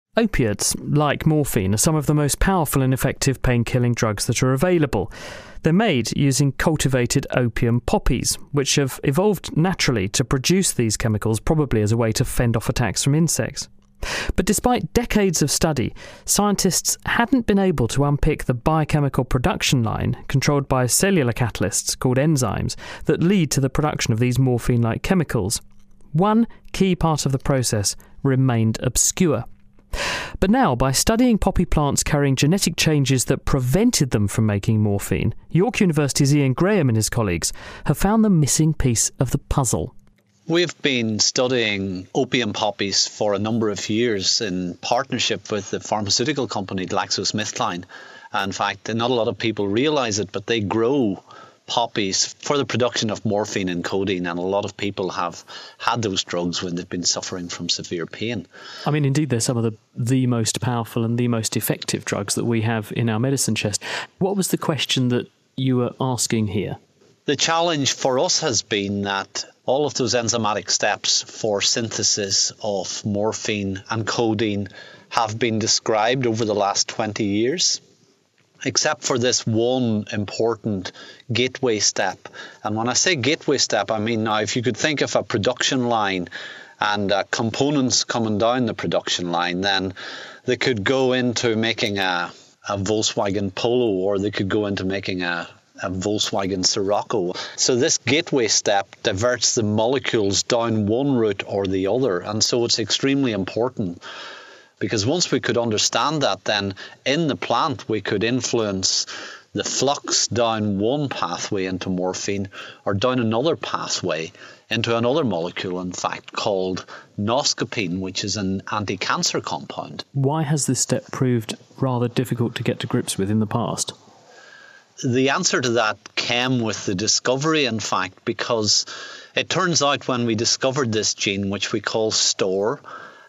Opiates, like morphine, are some of the most powerful and effective pain-killing drugs that are available. They're made using cultivated opium poppies, which have evolved naturally to produce these chemicals, probably as a way to fend off attacks from insects. But despite decades of study, scientists hadn't been able to unpick the biochemical production line controlled by cellular catalysts called enzymes that lead to the production of these morphine-like chemicals. One key part of the process remained obscure. But now, by studying poppy plants carrying genetic changes that prevented them from making morphine, York University's Ian Graham and his colleagues have found the missing piece of the puzzle. We've been studying opium poppies for a number of years in partnership with the pharmaceutical company GlaxoSmithKline. In fact, not a lot of people realise it, but they grow poppies for the production of morphine and codeine, and a lot of people have had those drugs when they've been suffering from severe pain. I mean, indeed, they're some of the most powerful and the most effective drugs that we have in our medicine chest. What was the question that you were asking here? The challenge for us has been that all of those enzymatic steps for synthesis of morphine and codeine have been described over the last 20 years. Except for this one important gateway step. And when I say gateway step, I mean now if you could think of a production line and components coming down the production line, then they could go into making a Volkswagen Polo, or they could go into making a Volkswagen Scirocco. So this gateway step diverts the molecules down one route or the other, and so it's extremely important. Because once we could understand that, then in the plant we could influence the flux down one pathway into morphine or down another pathway into another molecule, in fact, called noscapine, which is an anti-cancer compound. Why has this step proved rather difficult to get to grips with in the past? The answer to that came with the discovery, in fact, because it turns out when we discovered this gene, which we call STORR,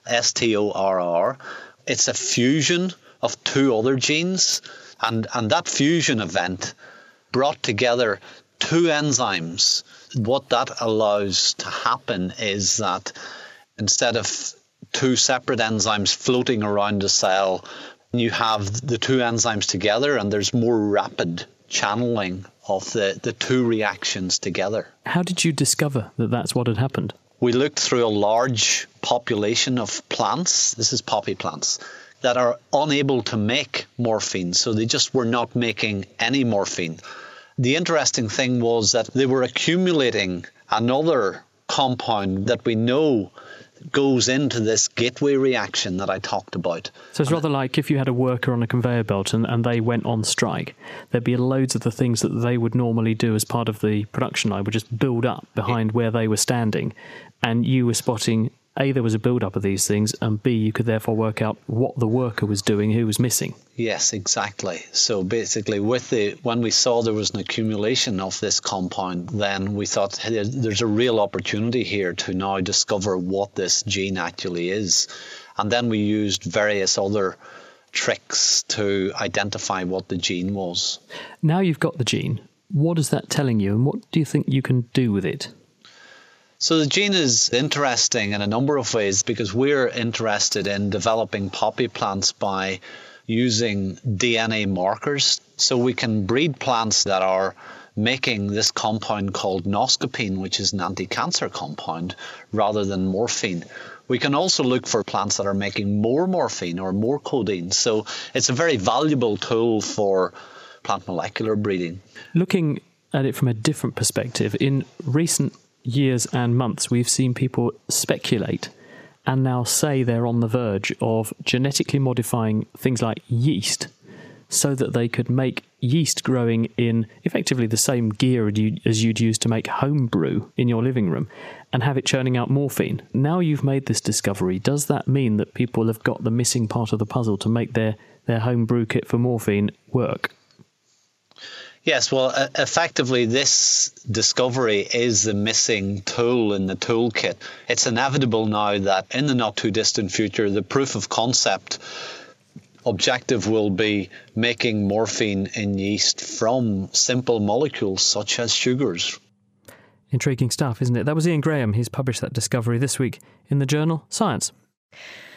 STORR, it's a fusion of two other genes, and that fusion event brought together two enzymes. What that allows to happen is that instead of two separate enzymes floating around a cell, you have the two enzymes together, and there's more rapid channeling of the two reactions together. How did you discover that that's what had happened? We looked through a large population of plants, this is poppy plants, that are unable to make morphine, so they just were not making any morphine. The interesting thing was that they were accumulating another compound that we know goes into this gateway reaction that I talked about. So it's rather like if you had a worker on a conveyor belt and they went on strike, there'd be loads of the things that they would normally do as part of the production line would just build up behind where they were standing, and you were spotting, A, there was a build-up of these things, and B, you could therefore work out what the worker was doing, who was missing. Yes, exactly. So basically, when we saw there was an accumulation of this compound, then we thought, hey, there's a real opportunity here to now discover what this gene actually is. And then we used various other tricks to identify what the gene was. Now you've got the gene, what is that telling you, and what do you think you can do with it? So the gene is interesting in a number of ways because we're interested in developing poppy plants by using DNA markers. So we can breed plants that are making this compound called noscapine, which is an anti-cancer compound, rather than morphine. We can also look for plants that are making more morphine or more codeine. So it's a very valuable tool for plant molecular breeding. Looking at it from a different perspective, in recent years and months, we've seen people speculate and now say they're on the verge of genetically modifying things like yeast so that they could make yeast growing in effectively the same gear as you'd use to make home brew in your living room and have it churning out morphine. Now you've made this discovery, does that mean that people have got the missing part of the puzzle to make their home brew kit for morphine work? Yes, well, effectively, this discovery is the missing tool in the toolkit. It's inevitable now that in the not-too-distant future, the proof of concept objective will be making morphine in yeast from simple molecules such as sugars. Intriguing stuff, isn't it? That was Ian Graham. He's published that discovery this week in the journal Science.